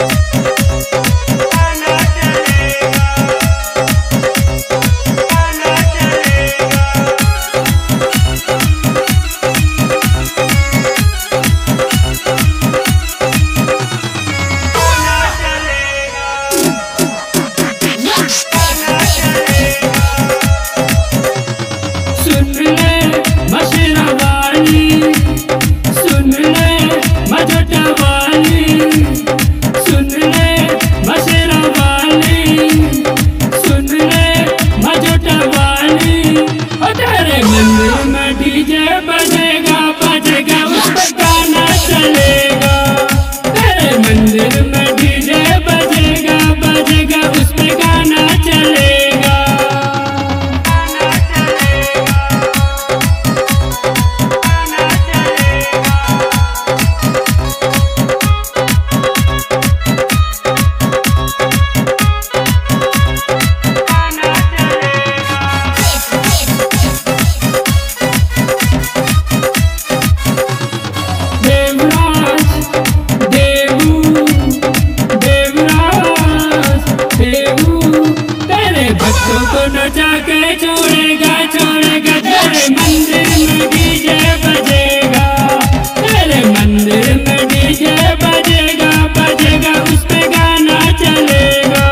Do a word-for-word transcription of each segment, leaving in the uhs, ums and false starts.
नचा के छोड़ेगा छोड़ेगा तेरे मंदिर में डीजे बजेगा, तेरे मंदिर में डीजे बजेगा बजेगा उस पे गाना चलेगा,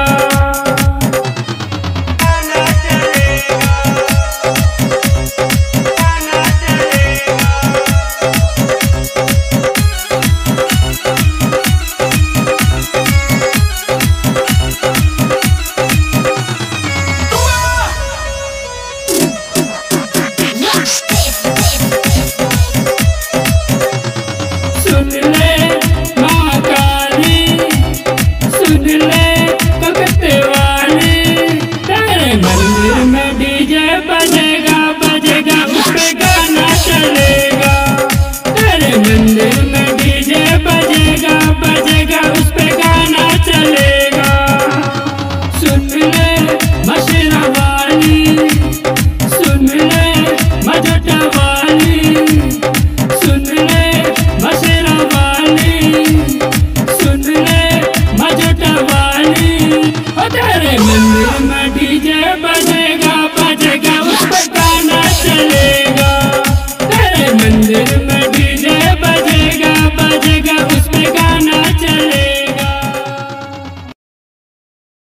गाना चलेगा, गाना चलेगा। सुन ले माँ काली, सुन ले